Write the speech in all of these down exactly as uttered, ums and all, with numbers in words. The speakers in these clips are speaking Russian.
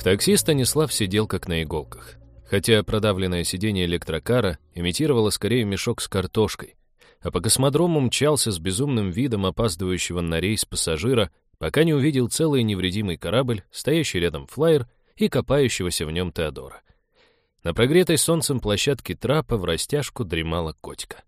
такси Станислав сидел как на иголках, хотя продавленное сиденье электрокара имитировало скорее мешок с картошкой, а по космодрому мчался с безумным видом опаздывающего на рейс пассажира, пока не увидел целый невредимый корабль, стоящий рядом флайер и копающегося в нем Теодора. На прогретой солнцем площадке трапа в растяжку дремала котика.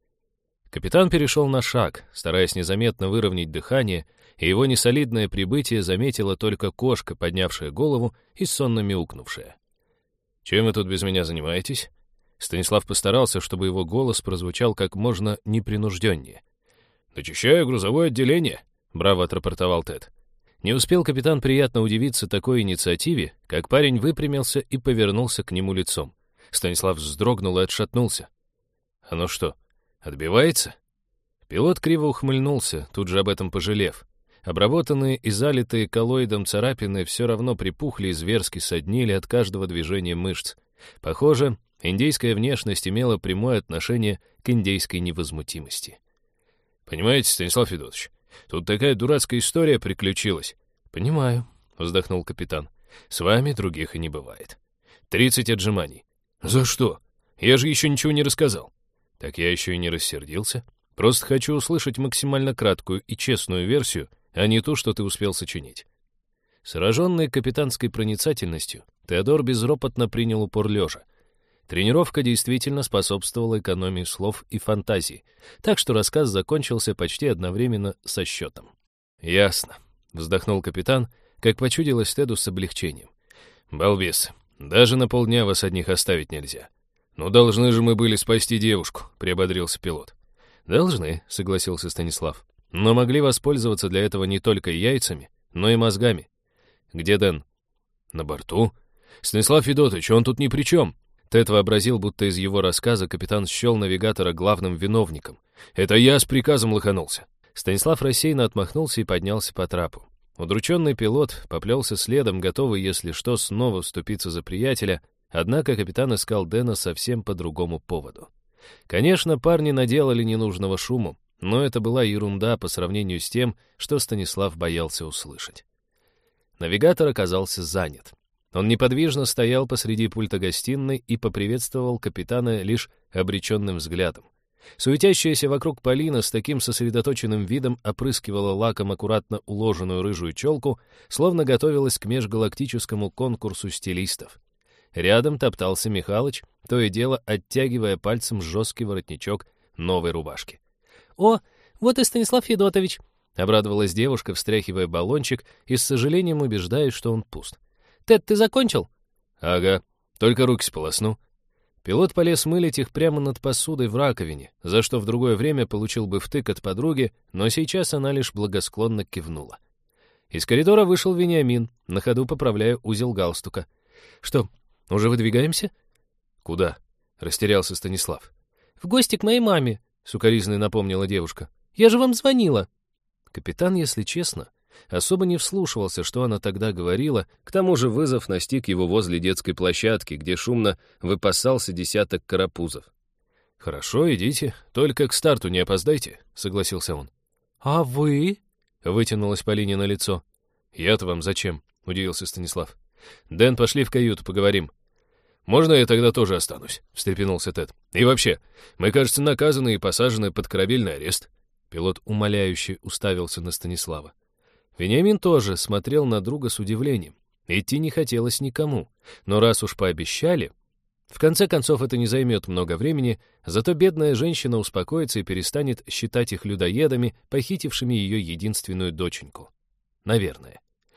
Капитан перешел на шаг, стараясь незаметно выровнять дыхание, и его несолидное прибытие заметила только кошка, поднявшая голову и сонно мяукнувшая. «Чем вы тут без меня занимаетесь?» Станислав постарался, чтобы его голос прозвучал как можно непринужденнее. «Дочищаю грузовое отделение», — браво отрапортовал Тед. Не успел капитан приятно удивиться такой инициативе, как парень выпрямился и повернулся к нему лицом. Станислав вздрогнул и отшатнулся. «Оно что, отбивается?» Пилот криво ухмыльнулся, тут же об этом пожалев. Обработанные и залитые коллоидом царапины все равно припухли и зверски соднили от каждого движения мышц. Похоже, индейская внешность имела прямое отношение к индейской невозмутимости. «Понимаете, Станислав Федотович, тут такая дурацкая история приключилась». «Понимаю», — вздохнул капитан. «С вами других и не бывает. Тридцать отжиманий». «За что? Я же еще ничего не рассказал». «Так я еще и не рассердился. Просто хочу услышать максимально краткую и честную версию, а не ту, что ты успел сочинить». Сраженный капитанской проницательностью, Теодор безропотно принял упор лежа. Тренировка действительно способствовала экономии слов и фантазии, так что рассказ закончился почти одновременно со счетом. «Ясно», — вздохнул капитан, как почудилось Теду с облегчением. «Балбесы, даже на полдня вас одних оставить нельзя». «Ну, должны же мы были спасти девушку», — приободрился пилот. «Должны», — согласился Станислав. «Но могли воспользоваться для этого не только яйцами, но и мозгами». «Где Дэн?» «На борту». «Станислав Федотович, он тут ни при чем». Тед вообразил, будто из его рассказа капитан счел навигатора главным виновником. «Это я с приказом лоханулся». Станислав рассеянно отмахнулся и поднялся по трапу. Удрученный пилот поплелся следом, готовый, если что, снова вступиться за приятеля, однако капитан искал Дэна совсем по другому поводу. Конечно, парни наделали ненужного шуму, но это была ерунда по сравнению с тем, что Станислав боялся услышать. Навигатор оказался занят. Он неподвижно стоял посреди пульта гостиной и поприветствовал капитана лишь обреченным взглядом. Суетящаяся вокруг Полина с таким сосредоточенным видом опрыскивала лаком аккуратно уложенную рыжую челку, словно готовилась к межгалактическому конкурсу стилистов. Рядом топтался Михалыч, то и дело оттягивая пальцем жесткий воротничок новой рубашки. «О, вот и Станислав Федотович!» — обрадовалась девушка, встряхивая баллончик и с сожалением убеждаясь, что он пуст. «Тед, ты закончил?» «Ага, только руки сполосну». Пилот полез мылить их прямо над посудой в раковине, за что в другое время получил бы втык от подруги, но сейчас она лишь благосклонно кивнула. Из коридора вышел Вениамин, на ходу поправляя узел галстука. «Что, уже выдвигаемся?» «Куда?» — растерялся Станислав. «В гости к моей маме», — сукоризной напомнила девушка. «Я же вам звонила». Капитан, если честно, особо не вслушивался, что она тогда говорила, к тому же вызов настиг его возле детской площадки, где шумно выпасался десяток карапузов. «Хорошо, идите, только к старту не опоздайте», — согласился он. «А вы?» — вытянулось Полине на лицо. «Я-то вам зачем?» — удивился Станислав. «Дэн, пошли в каюту, поговорим». «Можно я тогда тоже останусь?» — встрепенулся Тед. «И вообще, мы, кажется, наказаны и посажены под корабельный арест». Пилот умоляюще уставился на Станислава. Вениамин тоже смотрел на друга с удивлением. Идти не хотелось никому, но раз уж пообещали... В конце концов, это не займет много времени, зато бедная женщина успокоится и перестанет считать их людоедами, похитившими ее единственную доченьку. Наверное.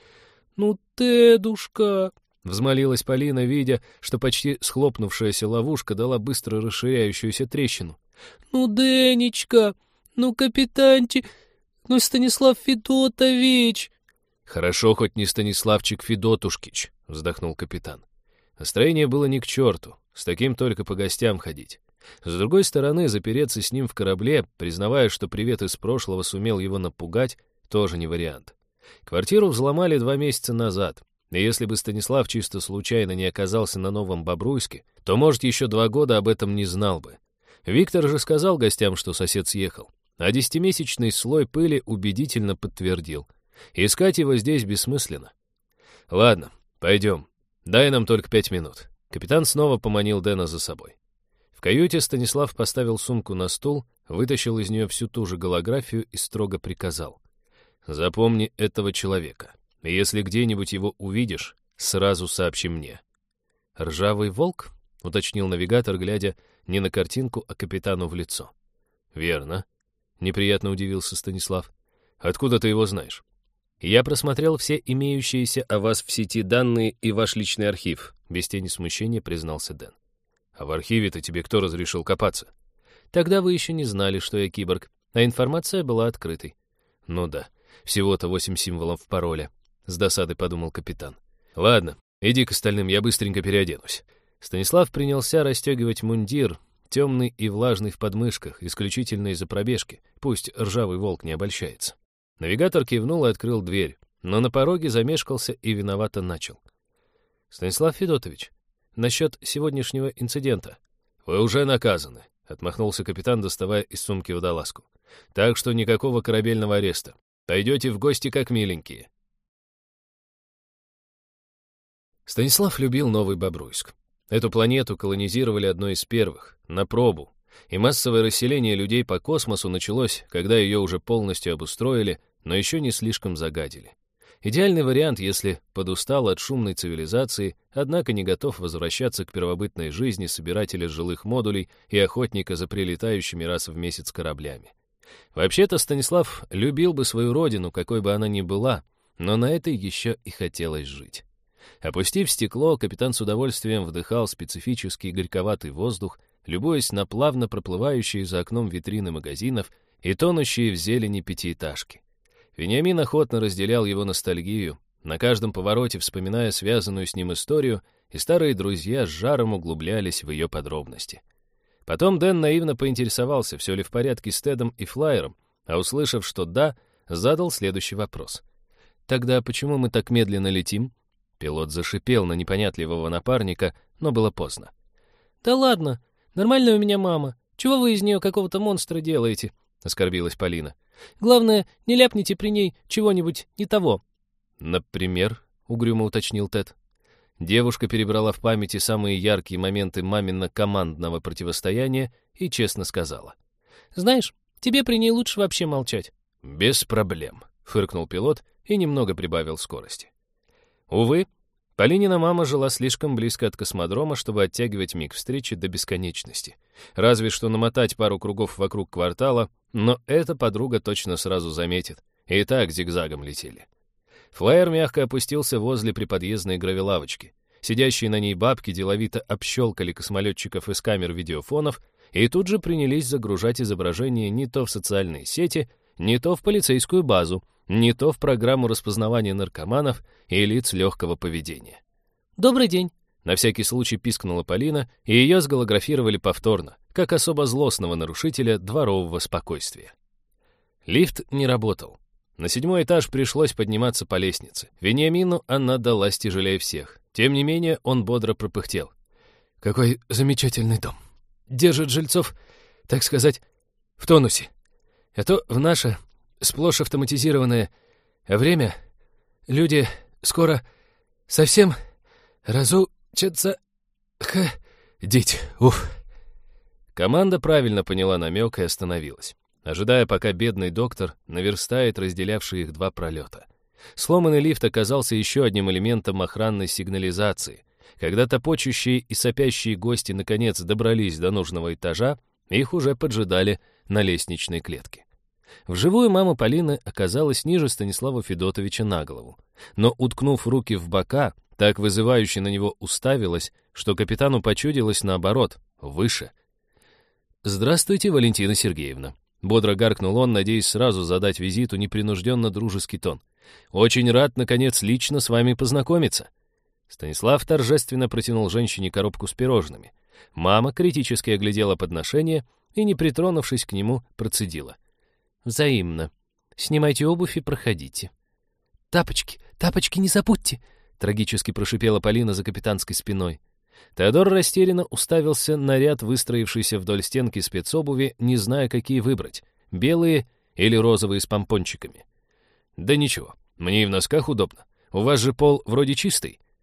«Ну, Тедушка!» — взмолилась Полина, видя, что почти схлопнувшаяся ловушка дала быстро расширяющуюся трещину. «Ну, Денечка! Ну, капитанчик! Ну, Станислав Федотович!» «Хорошо, хоть не Станиславчик Федотушкич», — вздохнул капитан. Настроение было ни к черту, с таким только по гостям ходить. С другой стороны, запереться с ним в корабле, признавая, что привет из прошлого сумел его напугать, тоже не вариант. Квартиру взломали два месяца назад, и если бы Станислав чисто случайно не оказался на Новом Бобруйске, то, может, еще два года об этом не знал бы. Виктор же сказал гостям, что сосед съехал, а десятимесячный слой пыли убедительно подтвердил. Искать его здесь бессмысленно. «Ладно, пойдем», «Дай нам только пять минут». Капитан снова поманил Дэна за собой. В каюте Станислав поставил сумку на стул, вытащил из нее всю ту же голографию и строго приказал. «Запомни этого человека. Если где-нибудь его увидишь, сразу сообщи мне». «Ржавый волк?» — уточнил навигатор, глядя не на картинку, а капитану в лицо. «Верно», — неприятно удивился Станислав. «Откуда ты его знаешь?» «Я просмотрел все имеющиеся о вас в сети данные и ваш личный архив», — без тени смущения признался Дэн. «А в архиве-то тебе кто разрешил копаться?» «Тогда вы еще не знали, что я киборг, а информация была открытой». «Ну да, всего-то восемь символов пароля», — с досадой подумал капитан. «Ладно, иди к остальным, я быстренько переоденусь». Станислав принялся расстегивать мундир, темный и влажный в подмышках, исключительно из-за пробежки, пусть ржавый волк не обольщается. Навигатор кивнул и открыл дверь, но на пороге замешкался и виновато начал. «Станислав Федотович, насчет сегодняшнего инцидента». «Вы уже наказаны», — отмахнулся капитан, доставая из сумки водолазку. «Так что никакого корабельного ареста. Пойдете в гости как миленькие». Станислав любил Новый Бобруйск. Эту планету колонизировали одной из первых, на пробу, и массовое расселение людей по космосу началось, когда ее уже полностью обустроили, но еще не слишком загадили. Идеальный вариант, если подустал от шумной цивилизации, однако не готов возвращаться к первобытной жизни собирателя жилых модулей и охотника за прилетающими раз в месяц кораблями. Вообще-то Станислав любил бы свою родину, какой бы она ни была, но на этой еще и хотелось жить. Опустив стекло, капитан с удовольствием вдыхал специфический горьковатый воздух, любуясь на плавно проплывающие за окном витрины магазинов и тонущие в зелени пятиэтажки. Вениамин охотно разделял его ностальгию, на каждом повороте вспоминая связанную с ним историю, и старые друзья с жаром углублялись в ее подробности. Потом Дэн наивно поинтересовался, все ли в порядке с Тедом и Флайером, а услышав, что да, задал следующий вопрос. «Тогда почему мы так медленно летим?» Пилот зашипел на непонятливого напарника, но было поздно. «Да ладно, нормальная у меня мама. Чего вы из нее какого-то монстра делаете?» — оскорбилась Полина. «Главное, не ляпните при ней чего-нибудь не того». «Например?» — угрюмо уточнил Тед. Девушка перебрала в памяти самые яркие моменты мамино-командного противостояния и честно сказала. «Знаешь, тебе при ней лучше вообще молчать». «Без проблем», — фыркнул пилот и немного прибавил скорости. Увы, Полинина мама жила слишком близко от космодрома, чтобы оттягивать миг встречи до бесконечности. Разве что намотать пару кругов вокруг квартала, но эта подруга точно сразу заметит. И так зигзагом летели. Флайер мягко опустился возле приподъездной гравилавочки. Сидящие на ней бабки деловито общелкали космолетчиков из камер видеофонов и тут же принялись загружать изображение не то в социальные сети, не то в полицейскую базу, не то в программу распознавания наркоманов и лиц легкого поведения. «Добрый день!» — на всякий случай пискнула Полина, и ее сголографировали повторно, как особо злостного нарушителя дворового спокойствия. Лифт не работал. На седьмой этаж пришлось подниматься по лестнице. Вениамину она далась тяжелее всех. Тем не менее, он бодро пропыхтел. «Какой замечательный дом! Держит жильцов, так сказать, в тонусе. А то в наше сплошь автоматизированное время люди скоро совсем разучатся ходить. Уф!» Команда правильно поняла намек и остановилась, ожидая, пока бедный доктор наверстает разделявшие их два пролета. Сломанный лифт оказался еще одним элементом охранной сигнализации. Когда топочущие и сопящие гости наконец добрались до нужного этажа, их уже поджидали на лестничной клетке. Вживую мама Полины оказалась ниже Станислава Федотовича на голову, но, уткнув руки в бока, так вызывающе на него уставилась, что капитану почудилось наоборот, выше. «Здравствуйте, Валентина Сергеевна», — бодро гаркнул он, надеясь сразу задать визиту непринужденно-дружеский тон. «Очень рад, наконец, лично с вами познакомиться». Станислав торжественно протянул женщине коробку с пирожными. Мама критически оглядела подношение и, не притронувшись к нему, процедила. «Взаимно. Снимайте обувь и проходите». «Тапочки, тапочки не забудьте!» — трагически прошипела Полина за капитанской спиной. Теодор растерянно уставился на ряд выстроившейся вдоль стенки спецобуви, не зная, какие выбрать — белые или розовые с помпончиками. «Да ничего, мне и в носках удобно. У вас же пол вроде чистый».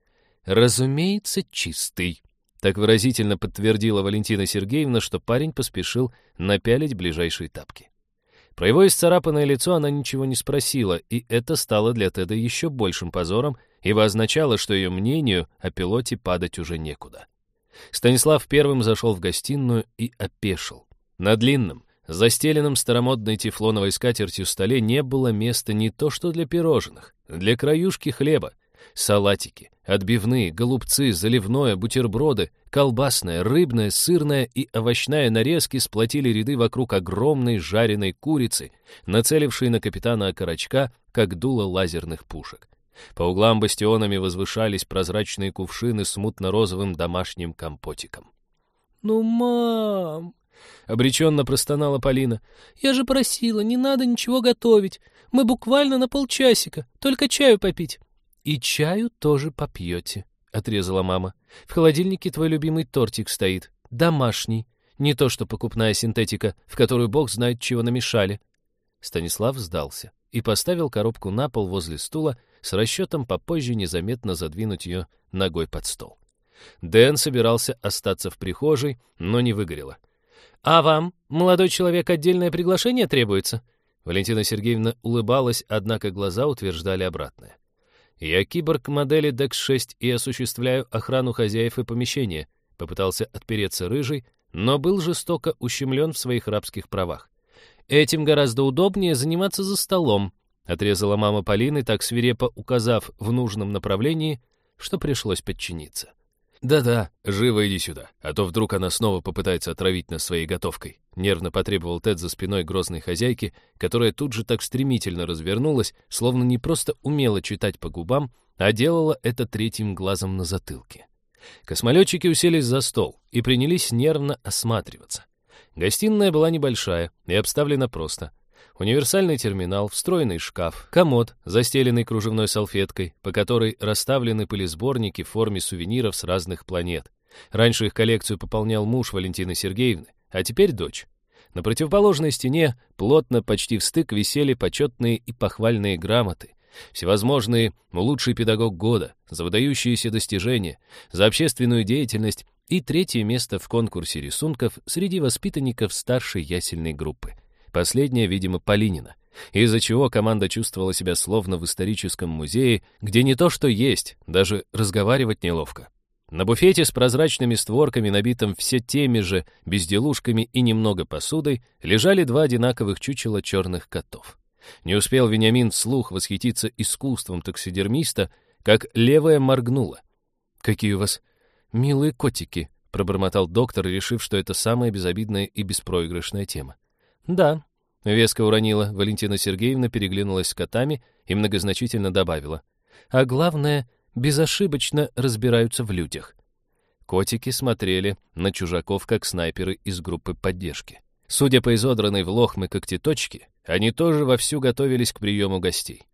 разумеется, чистый. Так выразительно подтвердила Валентина Сергеевна, что парень поспешил напялить ближайшие тапки. Про его исцарапанное лицо она ничего не спросила, и это стало для Теда еще большим позором, ибо означало, что ее мнению о пилоте падать уже некуда. Станислав первым зашел в гостиную и опешил. На длинном, застеленном старомодной тефлоновой скатертью столе не было места не то что для пирожных, для краюшки хлеба. Салатики, отбивные, голубцы, заливное, бутерброды, колбасная, рыбная, сырная и овощная нарезки сплотили ряды вокруг огромной жареной курицы, нацелившей на капитана Окорочка, как дуло лазерных пушек. По углам бастионами возвышались прозрачные кувшины с мутно-розовым домашним компотиком. «Ну, мам!» — обреченно простонала Полина. «Я же просила, не надо ничего готовить. Мы буквально на полчасика, только чаю попить». «И чаю тоже попьете», — отрезала мама. «В холодильнике твой любимый тортик стоит, домашний, не то что покупная синтетика, в которую бог знает чего намешали». Станислав сдался и поставил коробку на пол возле стула с расчетом попозже незаметно задвинуть ее ногой под стол. Дэн собирался остаться в прихожей, но не выгорело. «А вам, молодой человек, отдельное приглашение требуется?» Валентина Сергеевна улыбалась, однако глаза утверждали обратное. «Я киборг модели декс шесть и осуществляю охрану хозяев и помещения», попытался отпереться Рыжий, но был жестоко ущемлен в своих рабских правах. «Этим гораздо удобнее заниматься за столом», отрезала мама Полины, так свирепо указав в нужном направлении, что пришлось подчиниться. «Да-да, живо иди сюда, а то вдруг она снова попытается отравить нас своей готовкой», нервно потребовал Тед за спиной грозной хозяйки, которая тут же так стремительно развернулась, словно не просто умела читать по губам, а делала это третьим глазом на затылке. Космолетчики уселись за стол и принялись нервно осматриваться. Гостиная была небольшая и обставлена просто. Универсальный терминал, встроенный шкаф, комод, застеленный кружевной салфеткой, по которой расставлены пылесборники в форме сувениров с разных планет. Раньше их коллекцию пополнял муж Валентины Сергеевны, а теперь дочь. На противоположной стене плотно, почти в стык, висели почетные и похвальные грамоты. Всевозможные «Лучший педагог года», за выдающиеся достижения, за общественную деятельность и третье место в конкурсе рисунков среди воспитанников старшей ясельной группы. Последняя, видимо, Полинина, из-за чего команда чувствовала себя словно в историческом музее, где не то что есть, даже разговаривать неловко. На буфете с прозрачными створками, набитым все теми же безделушками и немного посудой, лежали два одинаковых чучела черных котов. Не успел Вениамин вслух восхититься искусством таксидермиста, как левая моргнула. «Какие у вас милые котики», — пробормотал доктор, решив, что это самая безобидная и беспроигрышная тема. «Да», — веско уронила Валентина Сергеевна, переглянулась с котами и многозначительно добавила. «А главное, безошибочно разбираются в людях». Котики смотрели на чужаков, как снайперы из группы поддержки. Судя по изодранной в лохмы когтеточке, они тоже вовсю готовились к приему гостей.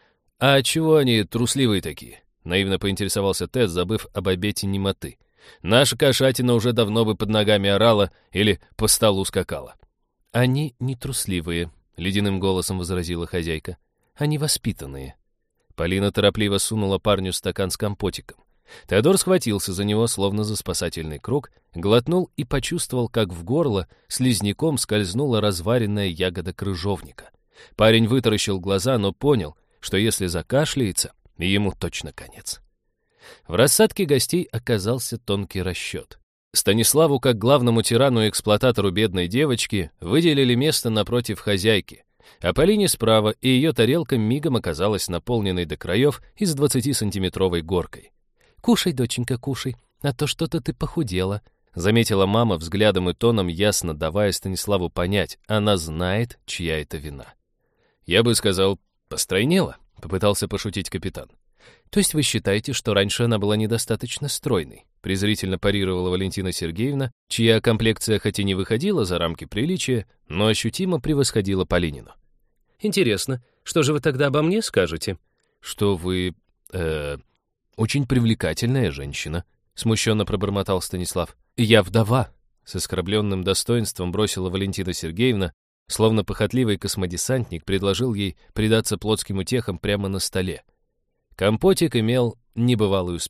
«А чего они трусливые такие?» — наивно поинтересовался Тед, забыв об обете немоты. «Наша кошатина уже давно бы под ногами орала или по столу скакала». «Они не трусливые», — ледяным голосом возразила хозяйка. «Они воспитанные». Полина торопливо сунула парню стакан с компотиком. Теодор схватился за него, словно за спасательный круг, глотнул и почувствовал, как в горло слизняком скользнула разваренная ягода крыжовника. Парень вытаращил глаза, но понял, что если закашляется, ему точно конец. В рассадке гостей оказался тонкий расчет. Станиславу, как главному тирану и эксплуататору бедной девочки, выделили место напротив хозяйки, а Полине справа, и ее тарелка мигом оказалась наполненной до краев и с двадцатисантиметровой горкой. «Кушай, доченька, кушай, а то что-то ты похудела», заметила мама взглядом и тоном, ясно давая Станиславу понять, она знает, чья это вина. «Я бы сказал, постройнела», — попытался пошутить капитан. «То есть вы считаете, что раньше она была недостаточно стройной?» презрительно парировала Валентина Сергеевна, чья комплекция хоть и не выходила за рамки приличия, но ощутимо превосходила Полинину. «Интересно, что же вы тогда обо мне скажете?» «Что вы... э... очень привлекательная женщина», смущенно пробормотал Станислав. «Я вдова», с оскорбленным достоинством бросила Валентина Сергеевна, словно похотливый космодесантник предложил ей предаться плотским утехам прямо на столе. Компотик имел небывалый успех.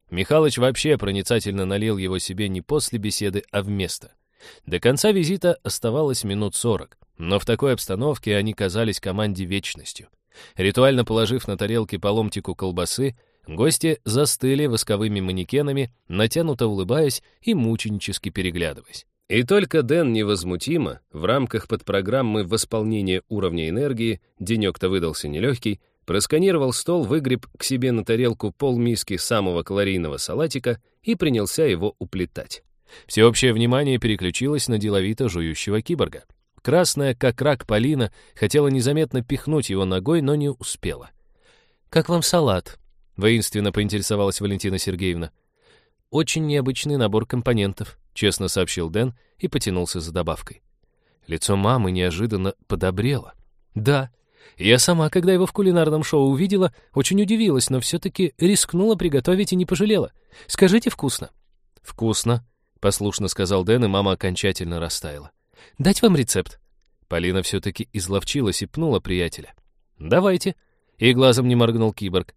Михалыч вообще проницательно налил его себе не после беседы, а вместо. До конца визита оставалось минут сорок, но в такой обстановке они казались команде вечностью. Ритуально положив на тарелки по ломтику колбасы, гости застыли восковыми манекенами, натянуто улыбаясь и мученически переглядываясь. И только Дэн невозмутимо, в рамках подпрограммы восполнения уровня энергии, денек-то выдался нелегкий, просканировал стол, выгреб к себе на тарелку полмиски самого калорийного салатика и принялся его уплетать. Всеобщее внимание переключилось на деловито жующего киборга. Красная, как рак, Полина хотела незаметно пихнуть его ногой, но не успела. «Как вам салат?» — воинственно поинтересовалась Валентина Сергеевна. «Очень необычный набор компонентов», — честно сообщил Дэн и потянулся за добавкой. Лицо мамы неожиданно подобрело. «Да, я сама, когда его в кулинарном шоу увидела, очень удивилась, но все-таки рискнула приготовить и не пожалела. Скажите, вкусно?» «Вкусно», — послушно сказал Дэн, и мама окончательно растаяла. «Дать вам рецепт?» Полина все-таки изловчилась и пнула приятеля. «Давайте», — и глазом не моргнул киборг.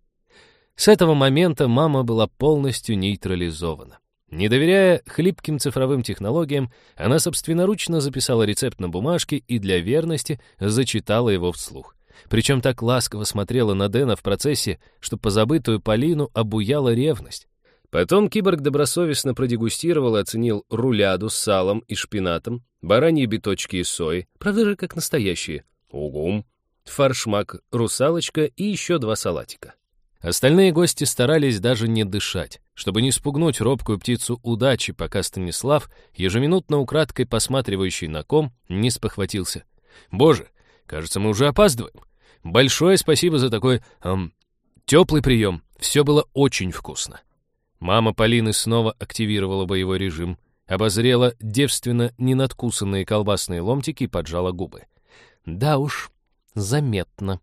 С этого момента мама была полностью нейтрализована. Не доверяя хлипким цифровым технологиям, она собственноручно записала рецепт на бумажке и для верности зачитала его вслух. Причем так ласково смотрела на Дэна в процессе, что позабытую Полину обуяла ревность. Потом киборг добросовестно продегустировал и оценил руляду с салом и шпинатом, бараньи биточки из сои, правда же как настоящие, угум, фаршмак, русалочка и еще два салатика. Остальные гости старались даже не дышать, чтобы не спугнуть робкую птицу удачи, пока Станислав, ежеминутно украдкой посматривающий на ком, не спохватился. «Боже, кажется, мы уже опаздываем. Большое спасибо за такой эм, теплый прием. Все было очень вкусно». Мама Полины снова активировала боевой режим, обозрела девственно ненадкусанные колбасные ломтики и поджала губы. «Да уж, заметно».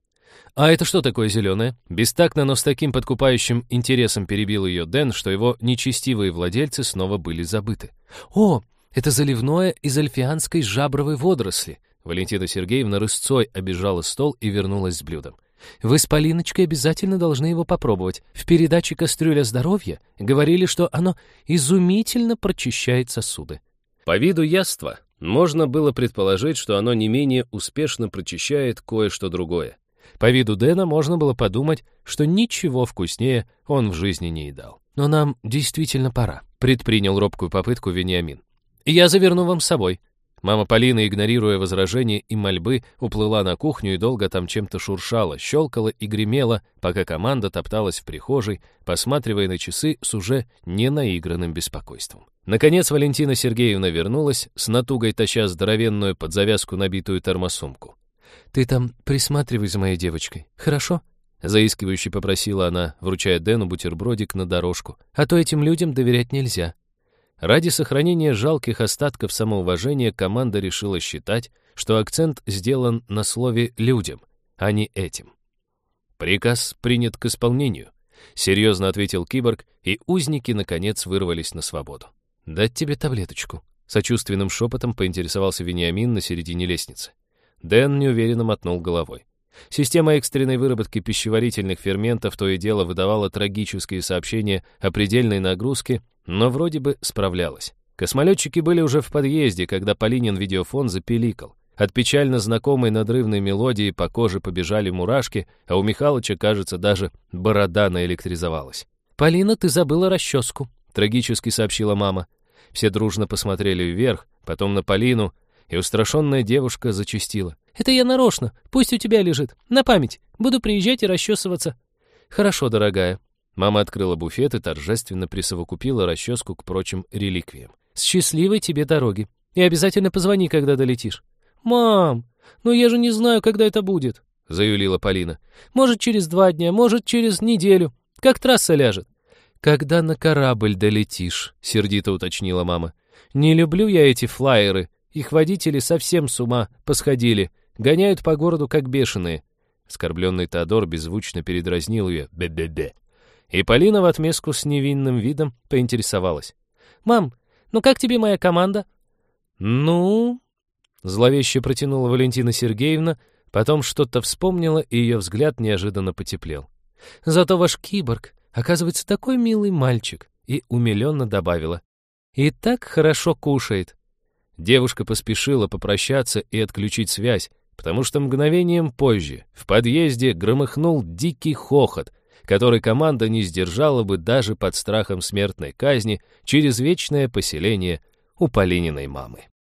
«А это что такое зеленое?» Бестактно, но с таким подкупающим интересом перебил ее Дэн, что его нечестивые владельцы снова были забыты. «О, это заливное из альфианской жабровой водоросли!» Валентина Сергеевна рысцой обижала стол и вернулась с блюдом. «Вы с Полиночкой обязательно должны его попробовать. В передаче «Кастрюля здоровья» говорили, что оно изумительно прочищает сосуды». По виду яства можно было предположить, что оно не менее успешно прочищает кое-что другое. По виду Дэна можно было подумать, что ничего вкуснее он в жизни не едал. «Но нам действительно пора», — предпринял робкую попытку Вениамин. «Я заверну вам с собой». Мама Полины, игнорируя возражения и мольбы, уплыла на кухню и долго там чем-то шуршала, щелкала и гремела, пока команда топталась в прихожей, посматривая на часы с уже ненаигранным беспокойством. Наконец Валентина Сергеевна вернулась, с натугой таща здоровенную под завязку набитую термосумку. «Ты там присматривай за моей девочкой, хорошо?» Заискивающе попросила она, вручая Дэну бутербродик на дорожку. «А то этим людям доверять нельзя». Ради сохранения жалких остатков самоуважения команда решила считать, что акцент сделан на слове «людям», а не «этим». «Приказ принят к исполнению», — серьезно ответил киборг, и узники, наконец, вырвались на свободу. «Дать тебе таблеточку?» — сочувственным шепотом поинтересовался Вениамин на середине лестницы. Дэн неуверенно мотнул головой. Система экстренной выработки пищеварительных ферментов то и дело выдавала трагические сообщения о предельной нагрузке, но вроде бы справлялась. Космолетчики были уже в подъезде, когда Полинин видеофон запиликал. От печально знакомой надрывной мелодии по коже побежали мурашки, а у Михалыча, кажется, даже борода наэлектризовалась. «Полина, ты забыла расческу», — трагически сообщила мама. Все дружно посмотрели вверх, потом на Полину, и устрашенная девушка зачастила. «Это я нарочно. Пусть у тебя лежит. На память. Буду приезжать и расчесываться». «Хорошо, дорогая». Мама открыла буфет и торжественно присовокупила расческу к прочим реликвиям. «Счастливой тебе дороги. И обязательно позвони, когда долетишь». «Мам, ну я же не знаю, когда это будет», — заюлила Полина. «Может, через два дня, может, через неделю. Как трасса ляжет». «Когда на корабль долетишь», — сердито уточнила мама. «Не люблю я эти флайеры. Их водители совсем с ума посходили. Гоняют по городу, как бешеные». Оскорбленный Теодор беззвучно передразнил ее «бе-бе-бе». И Полина в отместку с невинным видом поинтересовалась. «Мам, ну как тебе моя команда?» «Ну...» — зловеще протянула Валентина Сергеевна, потом что-то вспомнила, и ее взгляд неожиданно потеплел. «Зато ваш киборг Оказывается, такой милый мальчик. И умиленно добавила. И так хорошо кушает. Девушка поспешила попрощаться и отключить связь, потому что мгновением позже в подъезде громыхнул дикий хохот, который команда не сдержала бы даже под страхом смертной казни через вечное поселение у Полининой мамы.